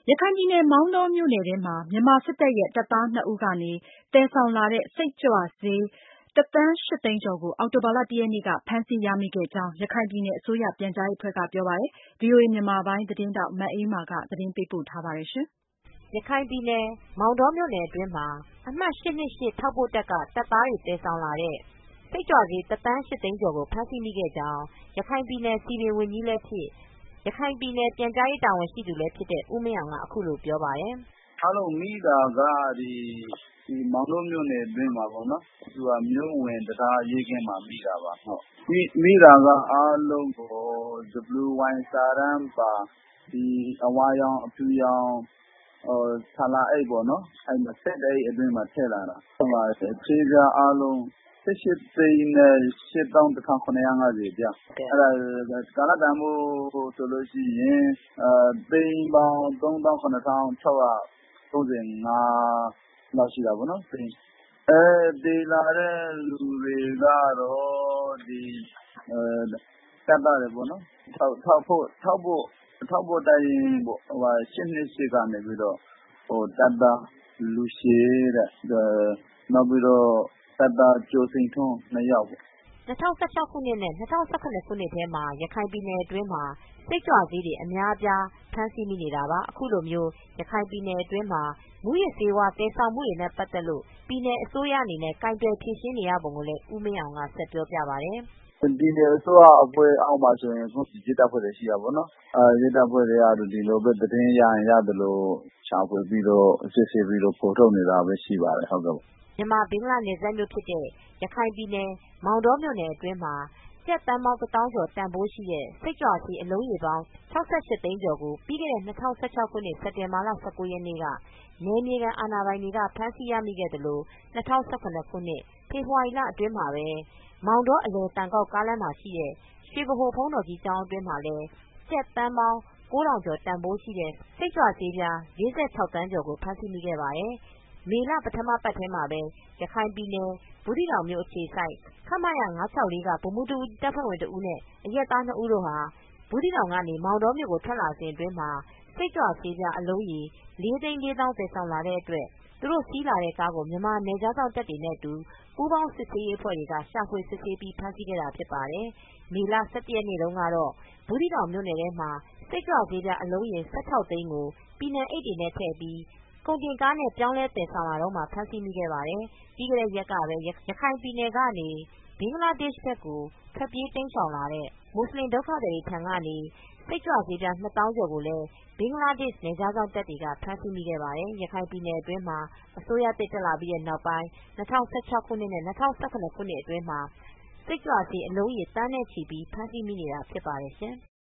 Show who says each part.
Speaker 1: ရခိုင်ပြည်နယ် မောင်တောမြို့နယ်ထဲမှာ မြန်မာစစ်တပ်ရဲ့တပ်သား 2 ဦးကနေ သယ်ဆောင်လာတဲ့ စိတ်ကြွဆေး ၁,၈၀၀,၀၀၀ ကျော်ကို အောက်တိုဘာလ ၁ ရက်နေ့က ဖမ်းဆီးရမိခဲ့ကြောင်း ရခိုင်ပြည်နယ်အစိုးရပြန်ကြားရေးအဖွဲ့ကပြောပါတယ်။ ဗွီအိုအေမြန်မာပိုင်းသတင်းထောက် မအေးမာက သတင်းပေးပို့ထားပါတယ်
Speaker 2: ။ ရခိုင်ပြည်နယ် မောင်တောမြို့နယ်အတွင်းမှာ အမှတ် 828 ထောက်ပို့တပ်က တပ်သားတွေ သယ်ဆောင်လာတဲ့ စိတ်ကြွဆေး ၁,၈၀၀,၀၀၀ ကျော်ကို ဖမ်းဆီးမိခဲ့ကြောင်း ရခိုင်ပြည်နယ် စည်ပင်ဝန်ကြီးလည်းဖြစ် ရခိုင်ပြည်နယ် ပြန်ကြားရေးတာဝန်ရှိသူလည်းဖြစ်တဲ့ ဦးမင်းအောင်က အခုလိုပြောပါတယ်။
Speaker 3: “အားလုံးမိတာက မောင်တောမြို့နယ်အတွင်းမှာပေါ့နော် မြို့ဝင်တံတားရဲကင်းမှာ မိတာပါ။ မိတာကအားလုံးကို WY စာတမ်းပါ အဝါရောင် အဖြူရောင် ဆာလာအိတ်ပေါ့နော် ၁၁ အိတ်အတွင်းမှာ ထည့်လာတာ ဆေးပြားအားလုံး ၁,၈၈၁,၇၅၀ ပြား ကာလတန်ဖိုးဆိုရင် သိန်းပေါင်း ၃၇,၆၃၅ လောက်ရှိတာပေါ့နော်။ သယ်လာတဲ့လူတွေကတော့ တပ်သားတွေပေါ့နော် ထောက်ပို့တပ်ရင်း 828 ကနေပြီးတော့ တပ်သား လူရှည်တဲ့ နောက်ပြီးတော့ တပ်သားကျော်စိန်ထွန်း ၂ ယောက်ပေါ့။”
Speaker 2: ၂၀၁၆ ခုနှစ်နဲ့ ၂၀၁၇ ခုနှစ်ထဲမှာ ရခိုင်ပြည်နယ်အတွင်းမှာ စိတ်ကြွဆေးတွေ အများအပြား ဖမ်းဆီးမိနေတာပါ။ အခုလို ရခိုင်ပြည်နယ်အတွင်းမှာ မူးယစ်ဆေးဝါး သယ်ဆောင်မှုတွေနဲ့ ပတ်သက်လို့ ပြည်နယ်အစိုးရအနေနဲ့ ကိုင်တွယ်ဖြေရှင်းနေရပုံကိုလည်း ဦးမင်းအောင်က ဆက်ပြောပြပါတယ်။
Speaker 3: “ပြည်နယ်အစိုးရအဖွဲ့အောက်မှာဆိုရင် ရဲတပ်ဖွဲ့တွေရှိတာပေါ့နော်။ ရဲတပ်ဖွဲ့တွေက ဒီလိုပဲ သတင်းရရင် ရသလို ရှာဖွေပြီးတော့ စစ်ဆေးပြီးတော့ ဖော်ထုတ်နေတာပဲ ရှိပါတယ်။”
Speaker 2: မြန်မာ ဘင်္ဂလားနယ်စပ်မြို့ဖြစ်တဲ့ ရခိုင်ပြည်နယ် မောင်တောမြို့နယ်အတွင်းမှာ ကျပ်သန်းပေါင်း ၁၀,၀၀၀ ကျော်တန်ဖိုးရှိတဲ့ စိတ်ကြွဆေး အလုံးရေပေါင်း ၆၈ သိန်းကျော်ကို ပြီးခဲ့တဲ့ ၂၀၁၆ ခုနှစ် စက်တင်ဘာလ ၁၉ ရက်နေ့က နယ်မြေခံအာဏာပိုင်တွေက ဖမ်းဆီးရမိခဲ့သလို ၂၀၁၇ ခုနှစ် ဖေဖေါ်ဝါရီလအတွင်းမှာပဲ မောင်တော အလယ်သံကောက် ကားလမ်းမှာရှိတဲ့ ရွှေဗဟိုဘုန်းတော်ကြီးကျောင်းအတွင်းမှာလည်း ကျပ်သန်းပေါင်း ၉,၀၀၀ ကျော်တန်ဖိုးရှိတဲ့ စိတ်ကြွဆေး ၄၆ သန်းကျော်ကို ဖမ်းဆီးမိခဲ့ပါတယ်။ မေလ ပထမပတ်ထဲမှာပဲ ရခိုင်ပြည်နယ် ဘူးသီးတောင်မြို့အခြေစိုက် ခမရ ၅၆၄ က ဗိုလ်မှူးတပ်ဖွဲ့ဝင်တဦးနဲ့ အရပ်သား 2 ဦးတို့ဟာ ဘူးသီးတောင်ကနေ မောင်တောမြို့ကို ထွက်လာစဉ်အတွင်းမှာ စိတ်ကြွဆေးအလုံးရေ 4,၄၀၀,၀၀၀ သယ်ဆောင်လာတဲ့အတွက် သူတို့စီးလာတဲ့ကားကို မြန်မာနယ်ခြားစောင့်တပ်တွေနဲ့အတူ ပူးပေါင်းစစ်ဆေးရေးအဖွဲ့တွေက ရှာဖွေစစ်ဆေးပြီး ဖမ်းဆီးခဲ့တာဖြစ်ပါတယ်။ မေလ ၁၁ ရက်နေ့တုန်းကတော့ ဘူးသီးတောင်မြို့နယ်ထဲမှာ စိတ်ကြွဆေးအလုံးရေ ၁၆ သိန်းကို ပြည်နယ်အိတ်တွေနဲ့ထည့်ပြီး ကုန်တင်ကားနဲ့ ပြောင်းလဲသယ်ဆောင်လာတုန်းမှာ ဖမ်းဆီးမိခဲ့ပါတယ်။ ပြီးခဲ့တဲ့ရက်ကပဲ ရခိုင်ပြည်နယ်ကနေ ဘင်္ဂလားဒေ့ရှ်ဘက်ကို ထွက်ပြေးတိမ်းရှောင်လာတဲ့ မွတ်စလင်ဒုက္ခသည်တွေထံကနေ စိတ်ကြွဆေး ၂၀,၀၀၀ ကျော်ကိုလည်း ဘင်္ဂလားဒေ့ရှ် နယ်ခြားစောင့်တပ်တွေက ဖမ်းဆီးမိခဲ့ပါတယ်။ ရခိုင်ပြည်နယ်အတွင်းမှာ အစိုးရသစ်တက်လာပြီးနောက်ပိုင်း ၂၀၁၆ ခုနှစ်နဲ့ ၂၀၁၇ ခုနှစ်အတွင်းမှာ စိတ်ကြွဆေး အလုံးရေ သန်းနဲ့ချီပြီး ဖမ်းဆီးမိနေတာဖြစ်ပါတယ်ရှင်။